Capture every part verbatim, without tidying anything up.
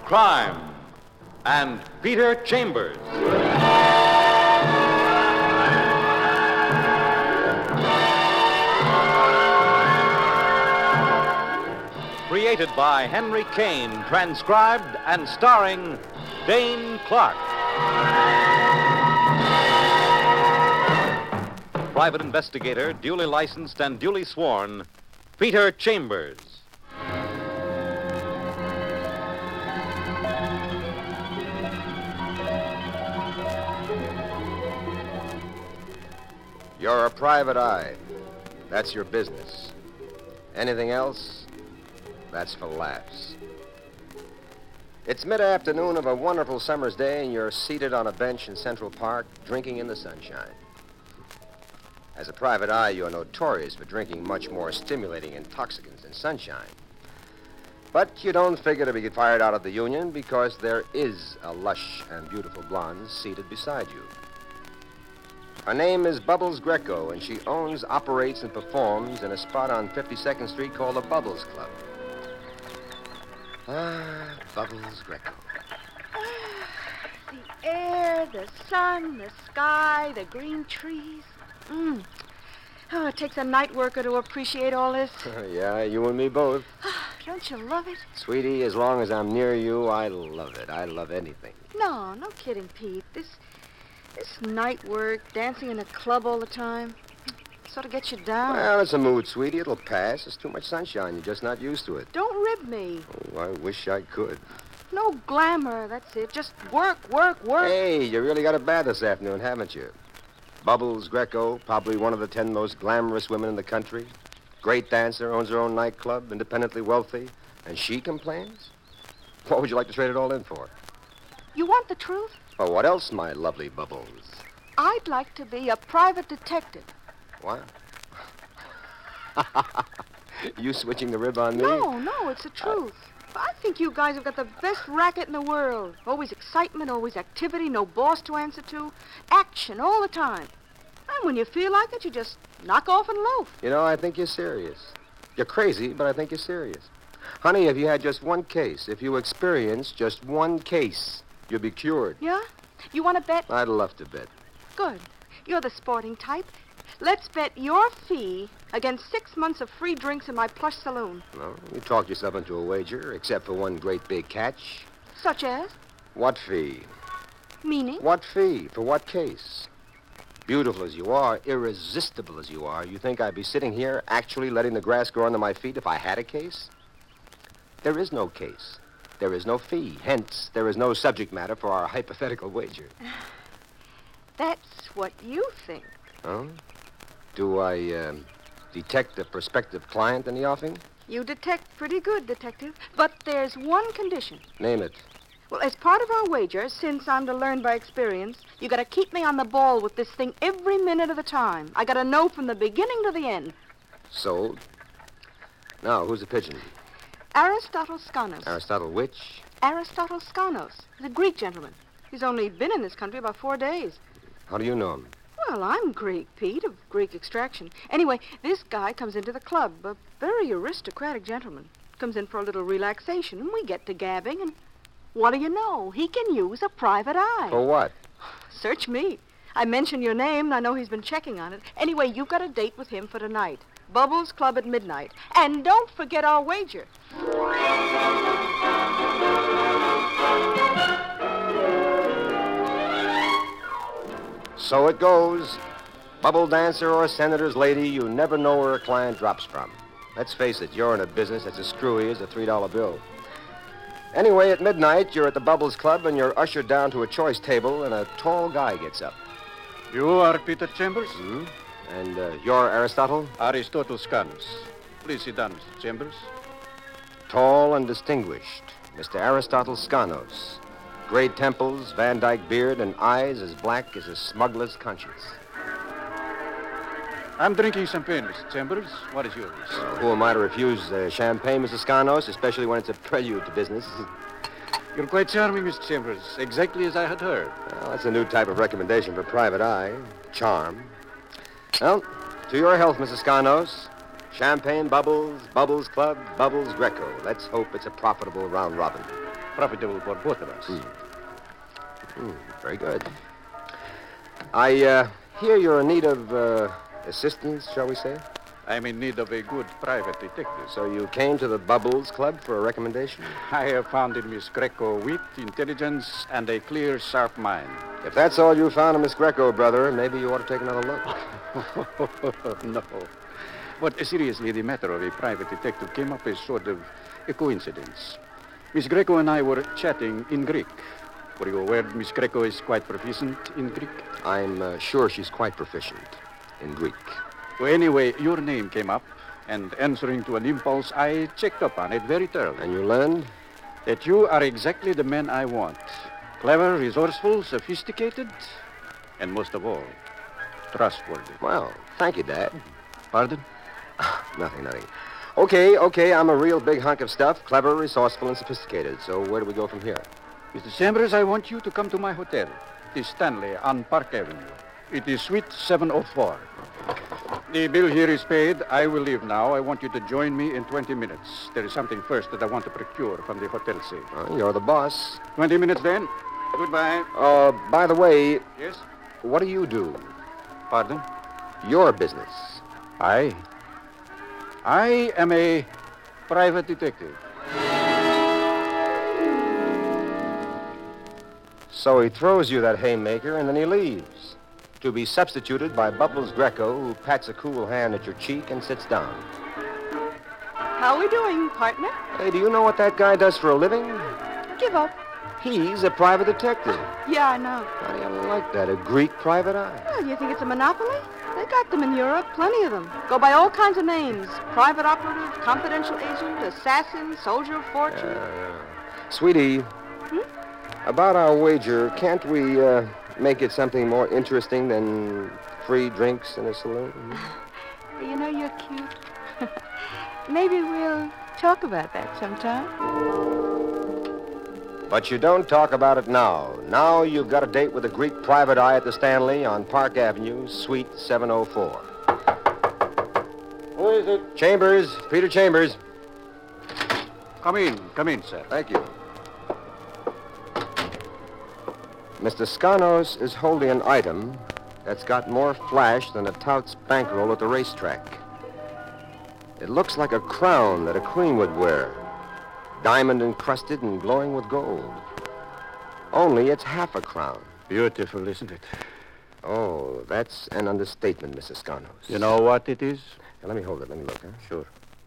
crime and Peter Chambers. Created by Henry Kane, transcribed and starring Dane Clark. Private investigator, duly licensed and duly sworn, Peter Chambers. You're a private eye. That's your business. Anything else? That's for laughs. It's mid-afternoon of a wonderful summer's day, and you're seated on a bench in Central Park, drinking in the sunshine. As a private eye, you're notorious for drinking much more stimulating intoxicants than sunshine. But you don't figure to be fired out of the union because there is a lush and beautiful blonde seated beside you. Her name is Bubbles Greco, and she owns, operates, and performs in a spot on fifty-second Street called the Bubbles Club. Ah, Bubbles Greco. The air, the sun, the sky, the green trees. Mm. Oh, it takes a night worker to appreciate all this. Yeah, you and me both. Don't you love it? Sweetie, as long as I'm near you, I love it. I love anything. No, no kidding, Pete. This, this night work, dancing in a club all the time, sort of gets you down. Well, it's a mood, sweetie. It'll pass. It's too much sunshine. You're just not used to it. Don't rib me. Oh, I wish I could. No glamour, that's it. Just work, work, work. Hey, you really got it bad this afternoon, haven't you? Bubbles Greco, probably one of the ten most glamorous women in the country. Great dancer, owns her own nightclub, independently wealthy. And she complains? What would you like to trade it all in for? You want the truth? Well, what else, my lovely Bubbles? I'd like to be a private detective. What? You switching the rib on me? No, no, it's the truth. Uh, I think you guys have got the best racket in the world. Always excitement, always activity, no boss to answer to. Action all the time. And when you feel like it, you just knock off and loaf. You know, I think you're serious. You're crazy, but I think you're serious. Honey, if you had just one case, if you experienced just one case, you'd be cured. Yeah? You want to bet? I'd love to bet. Good. You're the sporting type. Let's bet your fee against six months of free drinks in my plush saloon. No, you talked yourself into a wager, except for one great big catch. Such as? What fee? Meaning? What fee? For what case? Beautiful as you are, irresistible as you are, you think I'd be sitting here actually letting the grass grow under my feet if I had a case? There is no case. There is no fee. Hence, there is no subject matter for our hypothetical wager. That's what you think. Oh? Do I, uh, detect a prospective client in the offing? You detect pretty good, Detective. But there's one condition. Name it. Well, as part of our wager, since I'm to learn by experience, you gotta keep me on the ball with this thing every minute of the time. I gotta know from the beginning to the end. Sold. Now, who's the pigeon? Aristotle Skanos. Aristotle which? Aristotle Skanos. He's a Greek gentleman. He's only been in this country about four days. How do you know him? Well, I'm Greek, Pete, of Greek extraction. Anyway, this guy comes into the club, a very aristocratic gentleman. Comes in for a little relaxation, and we get to gabbing, and what do you know? He can use a private eye. For what? Search me. I mentioned your name, and I know he's been checking on it. Anyway, you've got a date with him for tonight. Bubbles Club at midnight. And don't forget our wager. So it goes. Bubble dancer or senator's lady, you never know where a client drops from. Let's face it, you're in a business that's as screwy as a three dollar bill. Anyway, at midnight, you're at the Bubbles Club, and you're ushered down to a choice table, and a tall guy gets up. You are Peter Chambers? Hmm? And uh, you're Aristotle? Aristotle Skanos. Please sit down, Mister Chambers. Tall and distinguished, Mister Aristotle Skanos. Great temples, Van Dyke beard, and eyes as black as a smuggler's conscience. I'm drinking champagne, Mister Chambers. What is yours? Who am I to refuse uh, champagne, Mister Skanos, especially when it's a prelude to business? You're quite charming, Mister Chambers. Exactly as I had heard. Well, that's a new type of recommendation for private eye. Charm. Well, to your health, Missus Skanos. Champagne Bubbles, Bubbles Club, Bubbles Greco. Let's hope it's a profitable round robin. profitable for both of us. Mm. Mm, very good. I uh, hear you're in need of uh, assistance, shall we say? I'm in need of a good private detective. So you came to the Bubbles Club for a recommendation? I have found in Miss Greco wit, intelligence, and a clear, sharp mind. If that's all you found in Miss Greco, brother, maybe you ought to take another look. No. But uh, seriously, the matter of a private detective came up as sort of a coincidence. Miss Greco and I were chatting in Greek. Were you aware that Miss Greco is quite proficient in Greek? I'm uh, sure she's quite proficient in Greek. Well, anyway, your name came up, and answering to an impulse, I checked up on it very thoroughly. And you learned? That you are exactly the man I want. Clever, resourceful, sophisticated, and most of all, trustworthy. Well, thank you, Dad. Pardon? Nothing, nothing. Okay, okay, I'm a real big hunk of stuff, clever, resourceful, and sophisticated. So where do we go from here? Mister Chambers, I want you to come to my hotel. It is Stanley on Park Avenue. It is Suite seven oh four. The bill here is paid. I will leave now. I want you to join me in twenty minutes. There is something first that I want to procure from the hotel safe. Well, you're the boss. twenty minutes then. Goodbye. Uh, by the way, Yes? what do you do? Pardon? Your business. I? I am a private detective. So he throws you that haymaker and then he leaves, to be substituted by Bubbles Greco, who pats a cool hand at your cheek and sits down. How are we doing, partner? Hey, do you know what that guy does for a living? Give up. He's a private detective. Yeah, I know. How do you like that? A Greek private eye? Well, you think it's a monopoly? They got them in Europe, plenty of them. Go by all kinds of names. Private operative, confidential agent, assassin, soldier of fortune. Uh, sweetie, Hmm? about our wager, can't we uh, make it something more interesting than free drinks in a saloon? You know, you're cute. Maybe we'll talk about that sometime. But you don't talk about it now. Now you've got a date with a Greek private eye at the Stanley on Park Avenue, Suite seven oh four. Who is it? Chambers, Peter Chambers. Come in. Come in, sir. Thank you. Mister Skanos is holding an item that's got more flash than a tout's bankroll at the racetrack. It looks like a crown that a queen would wear, diamond encrusted and glowing with gold. Only it's half a crown. Beautiful, isn't it? Oh, that's an understatement, Missus Skanos. You know what it is? Now, let me hold it. Let me look, huh? Sure.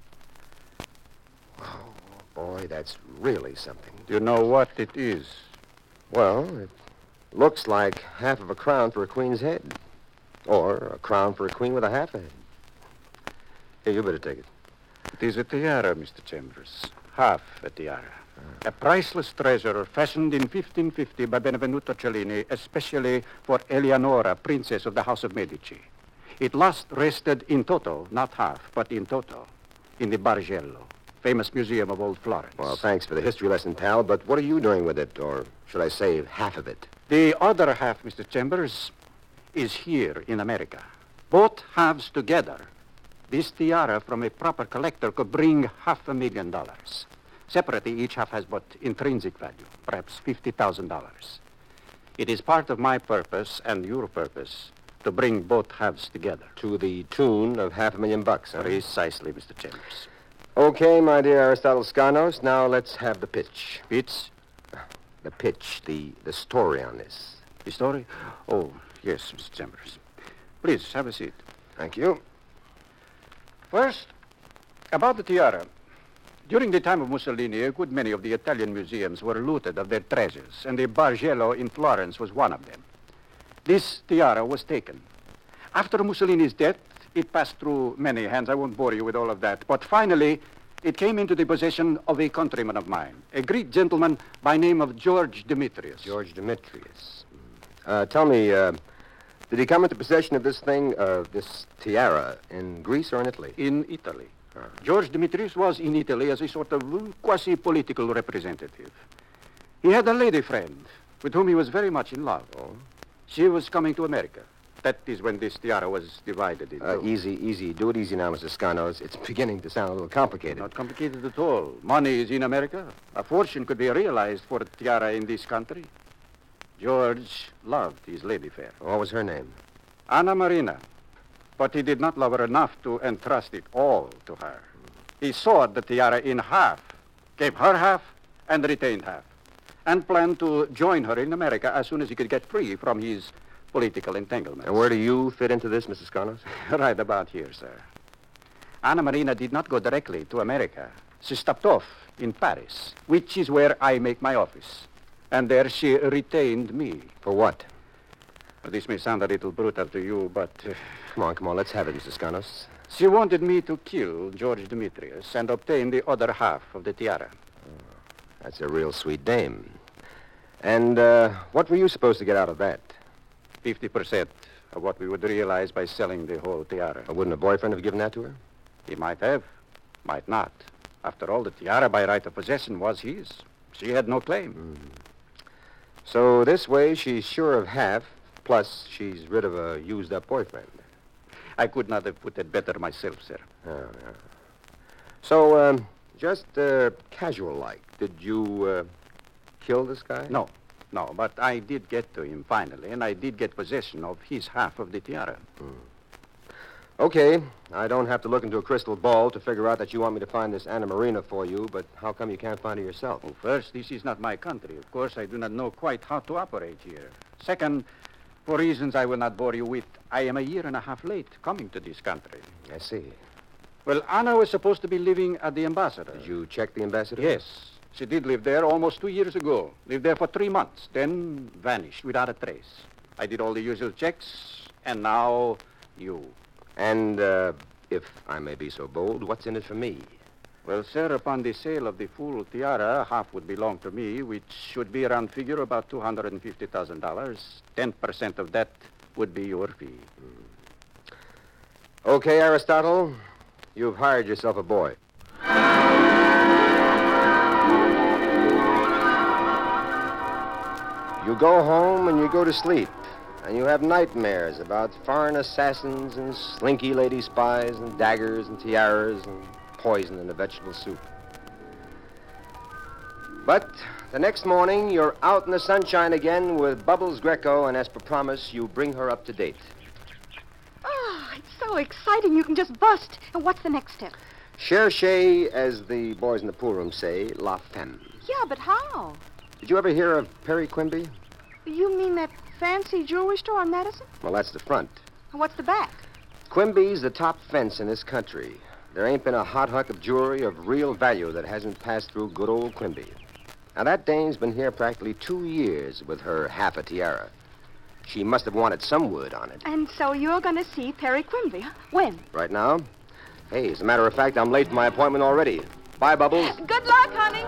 Oh, boy, that's really something. Do you know what it is? Well, it looks like half of a crown for a queen's head. Or a crown for a queen with a half a head. Here, you better take it. It is a tiara, Mister Chambers. Half a tiara. A priceless treasure fashioned in fifteen fifty by Benvenuto Cellini, especially for Eleonora, Princess of the House of Medici. It last rested in toto, not half, but in toto, in the Bargello, famous museum of old Florence. Well, thanks for the history lesson, pal, but what are you doing with it? Or should I say half of it? The other half, Mister Chambers, is here in America. Both halves together. This tiara from a proper collector could bring half a million dollars. Separately, each half has but intrinsic value, perhaps fifty thousand dollars. It is part of my purpose and your purpose to bring both halves together. To the tune of half a million bucks, huh? Precisely, Mister Chambers. Okay, my dear Aristotle Skanos, now let's have the pitch. Pitch? The pitch, the, the story on this. The story? Oh, yes, Mister Chambers. Please, have a seat. Thank you. First, about the tiara. During the time of Mussolini, a good many of the Italian museums were looted of their treasures, and the Bargello in Florence was one of them. This tiara was taken. After Mussolini's death, it passed through many hands. I won't bore you with all of that. But finally, it came into the possession of a countryman of mine, a Greek gentleman by name of George Demetrius. George Demetrius. Uh, tell me, uh, did he come into possession of this thing, uh, this tiara, in Greece or in Italy? In Italy. George Demetrius was in Italy as a sort of quasi-political representative. He had a lady friend with whom he was very much in love. Oh? She was coming to America. That is when this tiara was divided into. Uh, easy, easy. Do it easy now, Mister Scanos. It's beginning to sound a little complicated. Not complicated at all. Money is in America. A fortune could be realized for a tiara in this country. George loved his lady fair. What was her name? Anna Marina. But he did not love her enough to entrust it all to her. He sawed the tiara in half, gave her half, and retained half, and planned to join her in America as soon as he could get free from his political entanglements. And where do you fit into this, Mister Scanos? Right about here, sir. Anna Marina did not go directly to America. She stopped off in Paris, which is where I make my office. And there she retained me. For what? This may sound a little brutal to you, but... Uh, Come on, come on, let's have it, Mister Scanos. She wanted me to kill George Demetrius and obtain the other half of the tiara. Oh, that's a real sweet dame. And uh, what were you supposed to get out of that? Fifty percent of what we would realize by selling the whole tiara. Uh, wouldn't a boyfriend have given that to her? He might have, might not. After all, the tiara by right of possession was his. She had no claim. Mm. So this way, she's sure of half, plus she's rid of a used-up boyfriend. I could not have put it better myself, sir. Oh, yeah. So, um, just uh, casual-like, did you uh, kill this guy? No, no, but I did get to him finally, and I did get possession of his half of the tiara. Mm. Okay, I don't have to look into a crystal ball to figure out that you want me to find this Anna Marina for you, but how come you can't find her yourself? Well, first, this is not my country. Of course, I do not know quite how to operate here. Second, for reasons I will not bore you with, I am a year and a half late coming to this country. I see. Well, Anna was supposed to be living at the ambassador. Did you check the ambassador? Yes. She did live there almost two years ago. Lived there for three months, then vanished without a trace. I did all the usual checks, and now you. And, uh, if I may be so bold, what's in it for me? Well, sir, upon the sale of the full tiara, half would belong to me, which should be around figure about two hundred fifty thousand dollars. Ten percent of that would be your fee. Mm. Okay, Aristotle, you've hired yourself a boy. You go home and you go to sleep, and you have nightmares about foreign assassins and slinky lady spies and daggers and tiaras and poison in a vegetable soup. But the next morning, you're out in the sunshine again with Bubbles Greco, and as per promise, you bring her up to date. Oh, it's so exciting. You can just bust. And what's the next step? Cherchez, as the boys in the pool room say, la femme. Yeah, but how? Did you ever hear of Perry Quimby? You mean that fancy jewelry store on Madison? Well, that's the front. And what's the back? Quimby's the top fence in this country. There ain't been a hot hunk of jewelry of real value that hasn't passed through good old Quimby. Now, that dame's been here practically two years with her half a tiara. She must have wanted some wood on it. And so you're going to see Perry Quimby, huh? When? Right now? Hey, as a matter of fact, I'm late for my appointment already. Bye, Bubbles. Good luck, honey.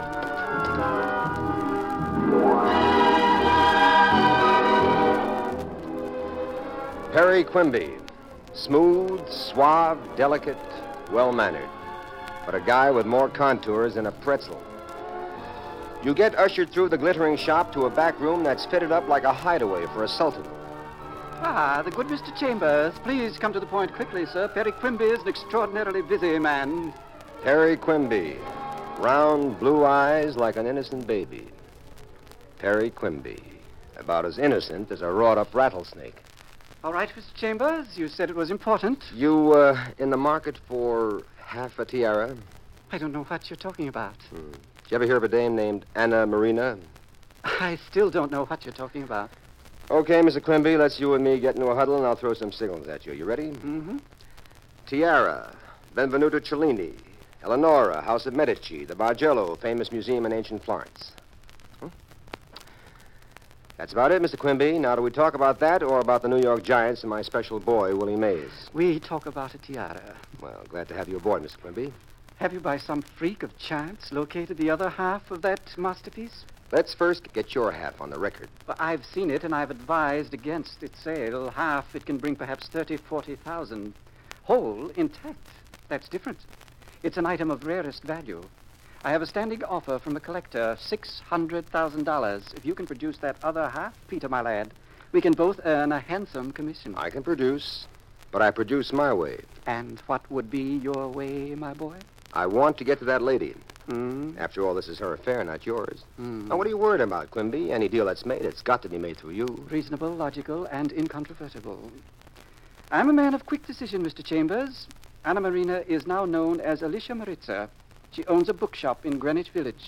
Perry Quimby. Smooth, suave, delicate, well-mannered. But a guy with more contours than a pretzel. You get ushered through the glittering shop to a back room that's fitted up like a hideaway for a sultan. Ah, the good Mister Chambers. Please come to the point quickly, sir. Perry Quimby is an extraordinarily busy man. Perry Quimby. Round blue eyes like an innocent baby. Perry Quimby. About as innocent as a wrought-up rattlesnake. All right, Mister Chambers. You said it was important. You, uh, in the market for half a tiara? I don't know what you're talking about. Hmm. Did you ever hear of a dame named Anna Marina? I still don't know what you're talking about. Okay, Mister Quimby, let's you and me get into a huddle, and I'll throw some signals at you. You ready? Mm-hmm. Tiara, Benvenuto Cellini, Eleonora, House of Medici, the Bargello, famous museum in ancient Florence. Hmm? That's about it, Mister Quimby. Now, do we talk about that or about the New York Giants and my special boy, Willie Mays? We talk about a tiara. Well, glad to have you aboard, Mister Quimby. Have you, by some freak of chance, located the other half of that masterpiece? Let's first get your half on the record. Well, I've seen it, and I've advised against its sale. Half it can bring perhaps thirty, forty thousand. Whole, intact. That's different. It's an item of rarest value. I have a standing offer from a collector, six hundred thousand dollars. If you can produce that other half, Peter, my lad, We can both earn a handsome commission. I can produce, but I produce my way. And what would be your way, my boy? I want to get to that lady. Hmm? After all, this is her affair, not yours. Hmm. Now, what are you worried about, Quimby? Any deal that's made, it's got to be made through you. Reasonable, logical, and incontrovertible. I'm a man of quick decision, Mister Chambers. Anna Marina is now known as Alicia Maritza. She owns a bookshop in Greenwich Village.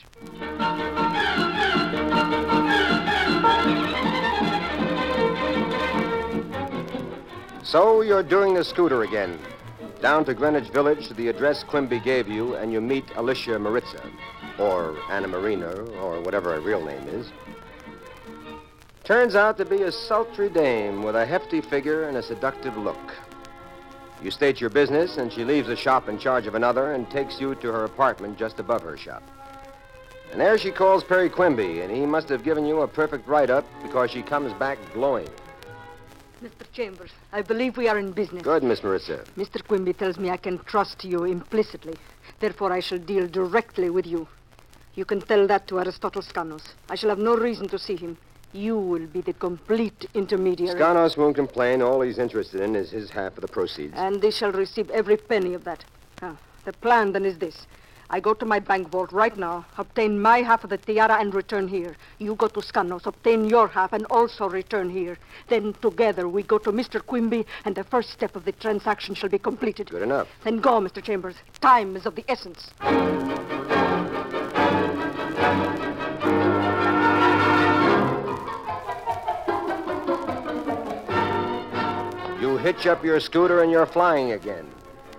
So you're doing the scooter again. Down to Greenwich Village to the address Quimby gave you, and you meet Alicia Maritza, or Anna Marina, or whatever her real name is. Turns out to be a sultry dame with a hefty figure and a seductive look. You state your business, and she leaves the shop in charge of another and takes you to her apartment just above her shop. And there she calls Perry Quimby, and he must have given you a perfect write-up because she comes back glowing. Mister Chambers, I believe we are in business. Good, Miss Maritza. Mister Quimby tells me I can trust you implicitly. Therefore, I shall deal directly with you. You can tell that to Aristotle Skanos. I shall have no reason to see him. You will be the complete intermediary. Skanos won't complain. All he's interested in is his half of the proceeds. And they shall receive every penny of that. Now, the plan then is this. I go to my bank vault right now, obtain my half of the tiara, and return here. You go to Skanos, obtain your half, and also return here. Then together we go to Mister Quimby, and the first step of the transaction shall be completed. Good enough. Then go, Mister Chambers. Time is of the essence. You hitch up your scooter and you're flying again.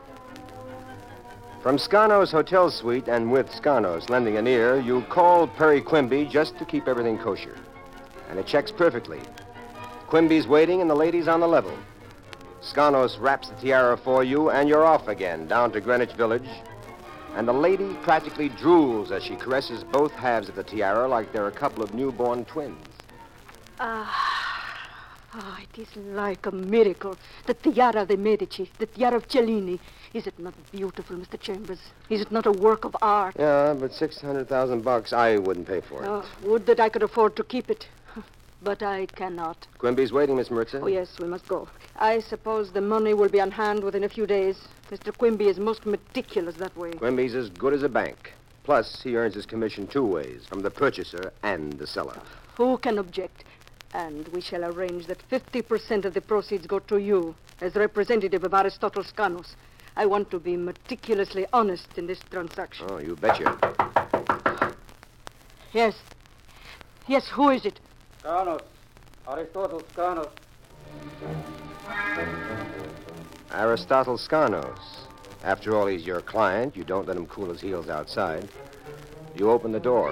From Skanos' hotel suite, and with Skanos lending an ear, you call Perry Quimby just to keep everything kosher. And it checks perfectly. Quimby's waiting and the lady's on the level. Skanos wraps the tiara for you, and you're off again, down to Greenwich Village. And the lady practically drools as she caresses both halves of the tiara like they're a couple of newborn twins. Ah. Ah, it is like a miracle. The tiara of the Medici, the tiara of Cellini. Is it not beautiful, Mister Chambers? Is it not a work of art? Yeah, but six hundred thousand bucks, I wouldn't pay for it. Oh, would that I could afford to keep it. But I cannot. Quimby's waiting, Miss Maritza. Oh, yes, we must go. I suppose the money will be on hand within a few days. Mister Quimby is most meticulous that way. Quimby's as good as a bank. Plus, he earns his commission two ways, from the purchaser and the seller. Who can object? And we shall arrange that fifty percent of the proceeds go to you as representative of Aristotle Skanos. I want to be meticulously honest in this transaction. Oh, you betcha. Yes. Yes, who is it? Skanos. Aristotle Skanos. Aristotle Skanos. After all, he's your client. You don't let him cool his heels outside. You open the door.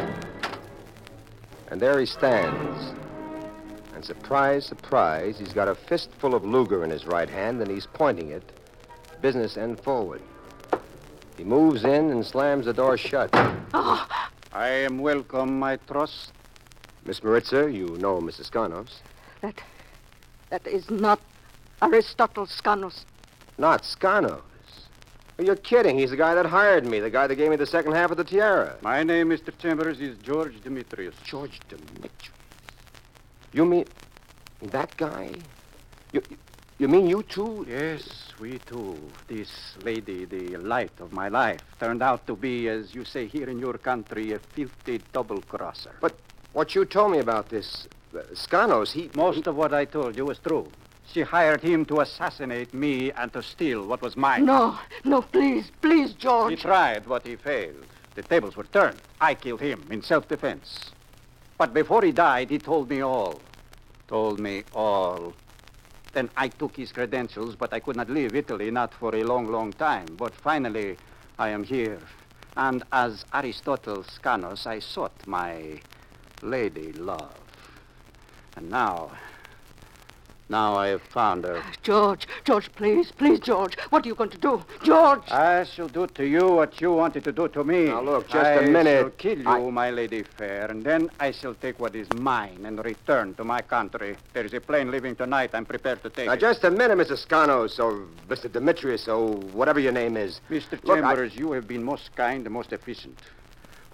And there he stands. And surprise, surprise, he's got a fistful of Luger in his right hand, and he's pointing it, business end forward. He moves in and slams the door shut. Oh. I am welcome, I trust. Miss Maritza, you know Missus Skanos. That, that is not Aristotle Skanos. Not Skanos. Well, you're kidding. He's the guy that hired me, the guy that gave me the second half of the tiara. My name, Mister Chambers, is George Demetrius. George Demetrius. You mean that guy? You, you mean you two? Yes, we two. This lady, the light of my life, turned out to be, as you say here in your country, a filthy double-crosser. But what you told me about this uh, Skanos, he... Most he... of what I told you was true. She hired him to assassinate me and to steal what was mine. No, no, please, please, George. He tried, but he failed. The tables were turned. I killed him in self-defense. But before he died, he told me all. Told me all. Then I took his credentials, but I could not leave Italy, not for a long, long time. But finally, I am here. And as Aristotle Skanos, I sought my lady love. And now... Now I have found her. George, George, please, please, George. What are you going to do? George! I shall do to you what you wanted to do to me. Now, look, just I a minute. I shall kill you, I... my lady fair, and then I shall take what is mine and return to my country. There is a plane leaving tonight. I'm prepared to take now, it. Now, just a minute, Mister Skanos, or Mister Demetrius, or whatever your name is. Mister Look, Chambers, I... you have been most kind and most efficient.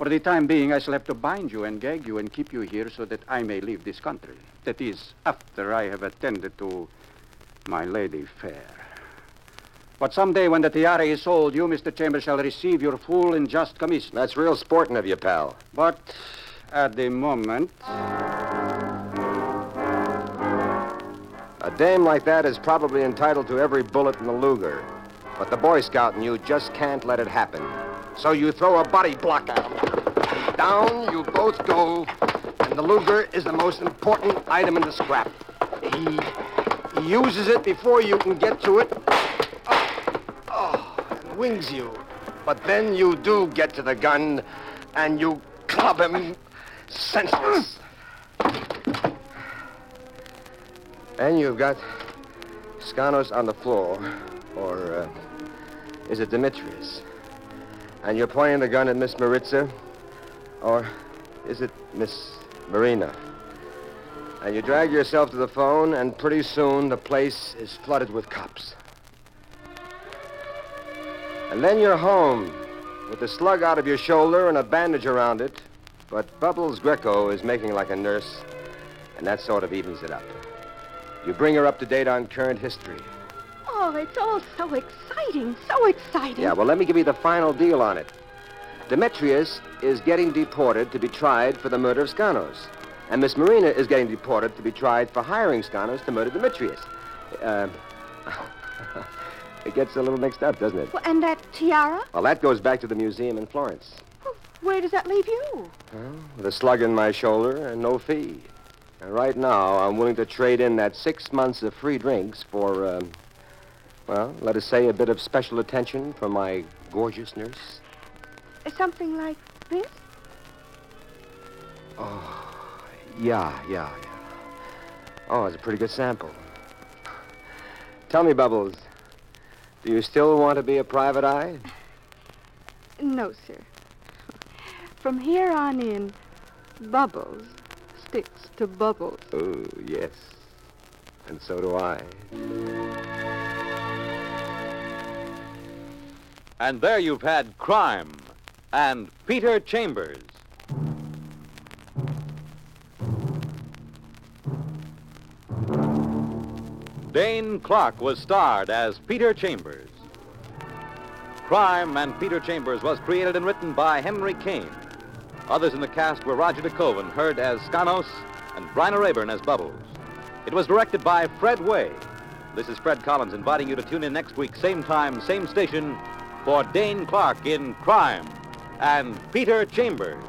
For the time being, I shall have to bind you and gag you and keep you here so that I may leave this country. That is, after I have attended to my lady fair. But someday when the tiara is sold, you, Mister Chambers, shall receive your full and just commission. That's real sporting of you, pal. But at the moment... A dame like that is probably entitled to every bullet in the Luger. But the Boy Scout and you just can't let it happen. So you throw a body block at him. Down you both go, and the Luger is the most important item in the scrap. He, he uses it before you can get to it. Oh, oh, and wings you. But then you do get to the gun, and you club him senseless. And you've got Skanos on the floor, or uh, is it Demetrius? And you're pointing the gun at Miss Maritza, or is it Miss Marina? And you drag yourself to the phone, and pretty soon the place is flooded with cops. And then you're home, with the slug out of your shoulder and a bandage around it. But Bubbles Greco is making like a nurse, and that sort of evens it up. You bring her up to date on current history. Oh, it's all so exciting, so exciting. Yeah, well, let me give you the final deal on it. Demetrius is getting deported to be tried for the murder of Skanos. And Miss Marina is getting deported to be tried for hiring Skanos to murder Demetrius. Uh, it gets a little mixed up, doesn't it? Well, and that tiara? Well, that goes back to the museum in Florence. Well, where does that leave you? Well, with a slug in my shoulder and no fee. And right now, I'm willing to trade in that six months of free drinks for, um, well, let us say a bit of special attention from my gorgeous nurse. Something like this? Oh, yeah, yeah, yeah. Oh, it's a pretty good sample. Tell me, Bubbles, do you still want to be a private eye? No, sir. From here on in, Bubbles sticks to Bubbles. Oh, yes. And so do I. And there you've had Crime and Peter Chambers. Dane Clark was starred as Peter Chambers. Crime and Peter Chambers was created and written by Henry Kane. Others in the cast were Roger DeKoven, heard as Skanos, and Bryna Rayburn as Bubbles. It was directed by Fred Way. This is Fred Collins inviting you to tune in next week, same time, same station, for Dane Clark in Crime and Peter Chambers.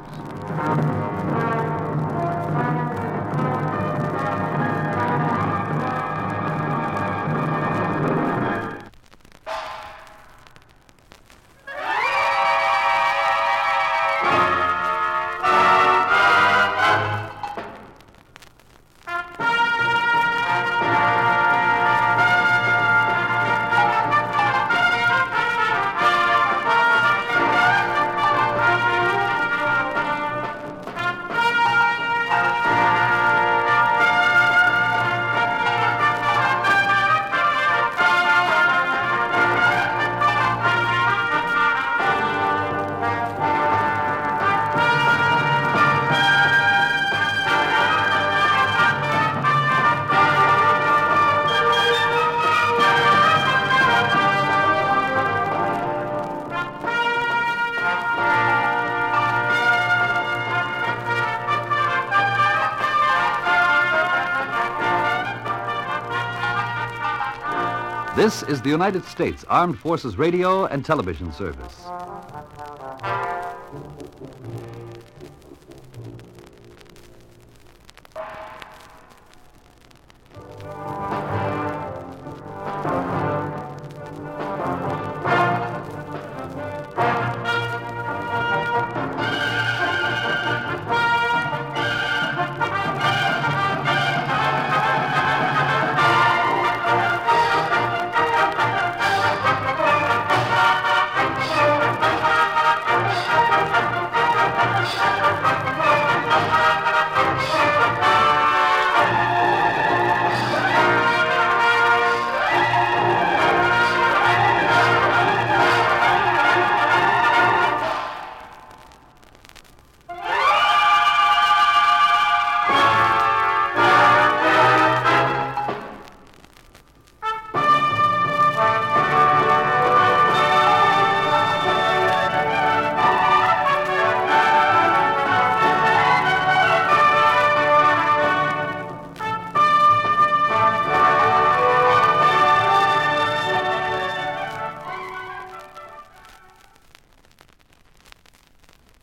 This is the United States Armed Forces Radio and Television Service.